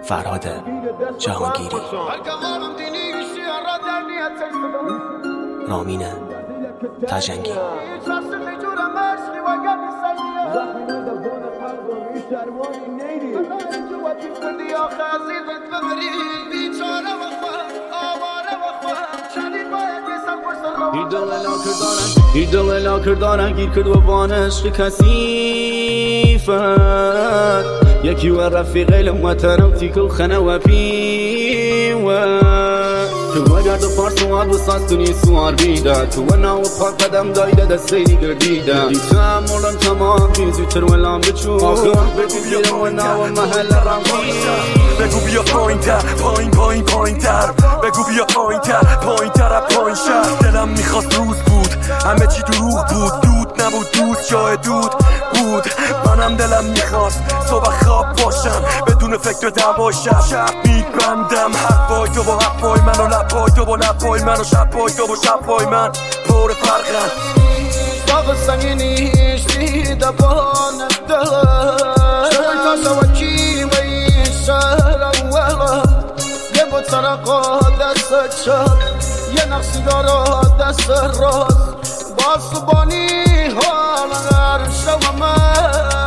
فرهاد جهانگیری. رامین تجنگی. هی دل الا کردارن گیر کرد و بان عشق کثیفت یکی و رفیق لمتنم تیکل خنه و پیوت تو اگر دو فارس و عاد و ساستونی سوار بیده تو و ناو پاک قدم دایده دستیدی گردیده دیتم مولن تمام بیزی تر ولام بچو آخر بگو بیرم و ناو محل رمزی بگو بیا پایین تر پایین تر بگو بیا پایین تر پایین شهر دلم میخواست روز بود همه چی دروغ بود دود نبود دود جای دود بود منم دلم میخواست صبح خواب باشم بدون فکر دعواشم شب میبندم حرفای تو با حرفای من و لبای تو با لبای من و شبای تو با شبای من پر فرقن باغ سنگینیش دیده بانه دلم شوی تا سوکی و این شهر اولا یه بود سرقا دست چپ یه نقصی دارا دست راست با صبانی حال غر شوم من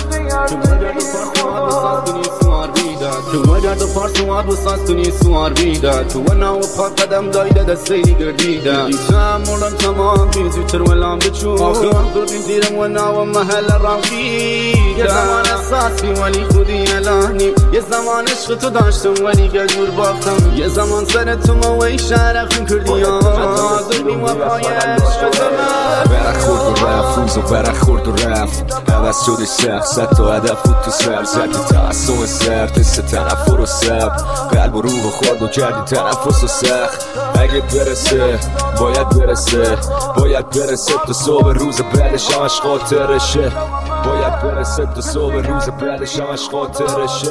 تو اگر دو پارس و عاد و ساستونی سوار بیده تو و ناو پاک قدم دایده دستیدی گردیده دیتم مولن تمام بیزی تر ولام بچو آخر قلبیم زیرم و ناو محل رمزیده یه زمان احساسی ولی خودی الانی یه زمان عشق تو داشتم ولی گجور باختم یه زمان سر تو موی شرخون کردی قلبیم و پای عشق زمان برخورد و رفت روز و برخورد و رفت عوض شده سخت زد تا هدف بود تو سر زد تعصب سرد حس تنفر و سب قلب و روح و خورد و کردی تنفس و سخت اگه برسه باید برسه تا صبح روز بعدش همش خاطرشه باید برسه تا صبح روز بعدش همش خاطرشه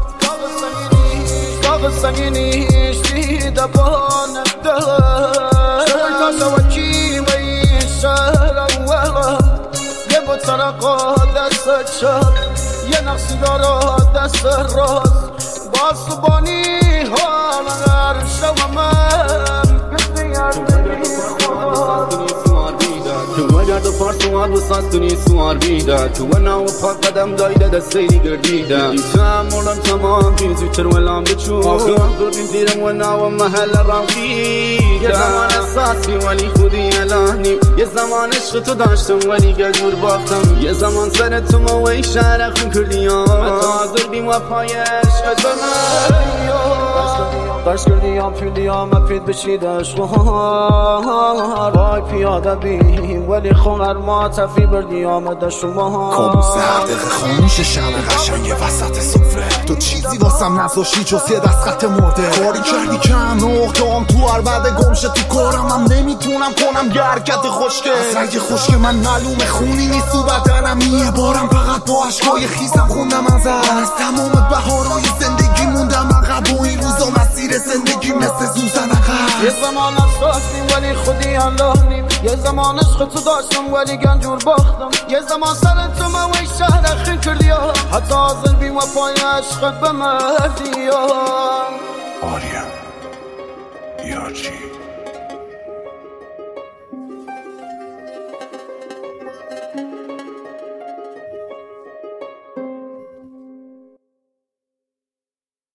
باغ سنگینیش دیده بانه دلم شوی تا سوکی و این شهر اولا یه بود سرقا دست چپ یه نقصی دارا دست راست با صبانی حال غر شوم من تو اگر دو پارس و عاد و ساستونی سوار بیده تو و ناو پاک قدم دایده دستیدی گردیده دیتم مولن تمام بیزی تر ولام بچو آخر قلبیم زیرم و ناو محل رمزیده یه زمان احساسی ولی خودی الانی یه زمان عشق تو داشتم ولی گجور باختم یه زمان سر تو موی شرخون کردی قلبیم و پای عشق زمان قرص کردیم پیلیم اپید بشید عشقها وای پیاده بیم ولی خونر ما تفی بردی آمده شما کامو سرده خاموش شمه قشنگ وسط سفره تو چیزی واسم نذاشی جز یه دست خط مرده کاری کردی کم نقطام تو عربده گمشه تو کارم هم نمیتونم کنم یه حرکت خوشگه از رنگ خوشگه من معلوم خونی نیست تو بدنم یه بارم فقط با عشقای خیسم خوندم از تمام بهارای زندگی موندم عقب و این روزا مسیر زندگی مثل زوزن عقب یه زمان داشتیم ولی خودی انداختیم یه زمان عشق تو داشتم ولی گنجور باختم یه زمان سر تو موی شهر اخیر کردی حتی حاضر بیم و پای عشقت بمردی آریم یارچی